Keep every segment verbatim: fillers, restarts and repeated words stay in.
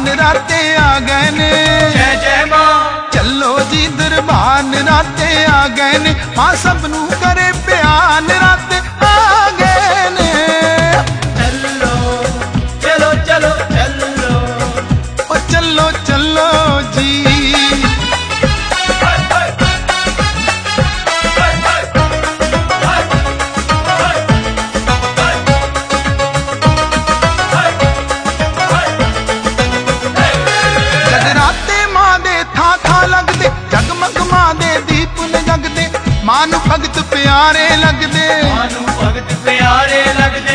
नराते आ गए ने। जय जय मां। चलो जी दरबार नराते आ गए ने, मां सबनू करे प्यार नराते आ गए ने। चलो चलो चलो चलो ओ चलो चलो जी। जगमग मां दे दीप ने जगदे, मां नू भगत प्यारे लगदे, मां नू भगत प्यारे लगदे।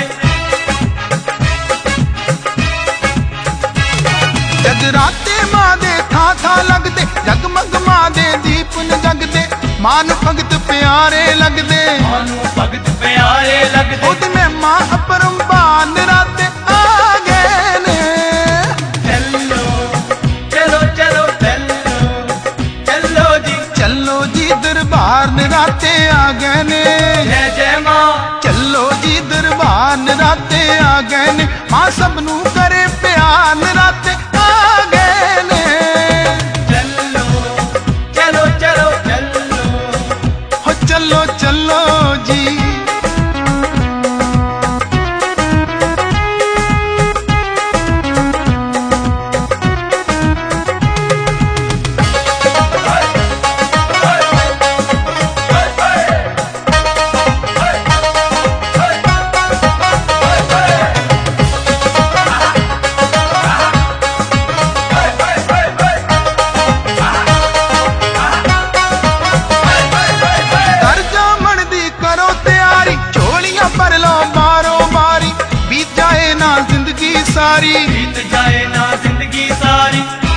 जगराते मां दे था था लगदे, जगमग मां दे दीप ने जगदे, मां नू भगत प्यारे लगदे, मां नू भगत प्यारे लगदे। ओदी में मां अपरंपार नराते आ गए ने। चलो चलो चलो चलो चलो जी। चलो जी दरबार नराते आ गए ने। जय जय मां। चलो जी दरबार नराते आ गए ने, मां सबनू करे प्यार नराते आ गए ने। चलो चलो चलो चलो हो चलो चलो जी। सारी बीत जाए ना जिंदगी सारी।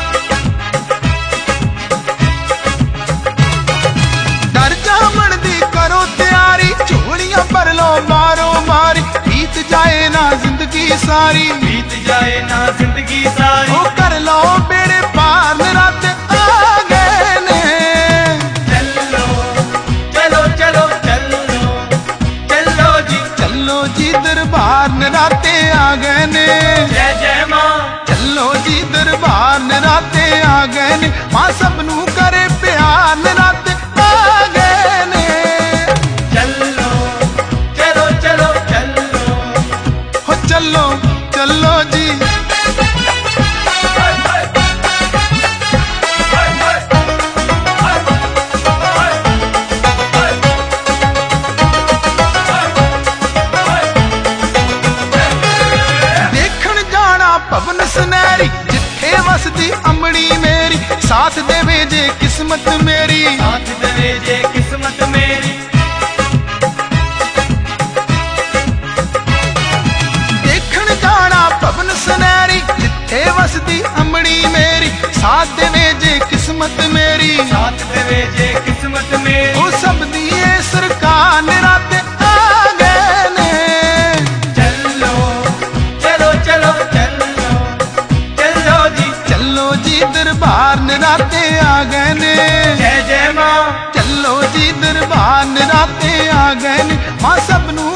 डर जामन दी करो तैयारी, झोलियां भर लो मारो मारी, बीत जाए ना जिंदगी सारी। बीत जाए ना जिंदगी सारी। ओ कर लो बेड़े पार नराते आ गए ने। चलो चलो चलो चलो चलो जी। चलो जी दरबार नराते आ गए ने। जय जय मां। चलो जी दरबार नराते आ गए ने, मां सबनू करे प्यार नराते आ गए ने। चलो चलो चलो चलो हो चलो चलो जी। भवन सुनहरी जिथे वसदी अमड़ी मेरी, साथ देवे जे किस्मत मेरी, साथ देवे जे किस्मत मेरी। देखण जाना भवन सुनहरी जिथे वसदी अमड़ी मेरी, साथ देवे जे किस्मत मेरी, साथ देवे जे किस्मत मेरी। ओ सब दिए सरकार नराते आ गए ने। चलो चलो चलो दरबार नराते आ गए ने। जय जय मां। चलो जी दरबार नराते आ गए ने, मां सबनू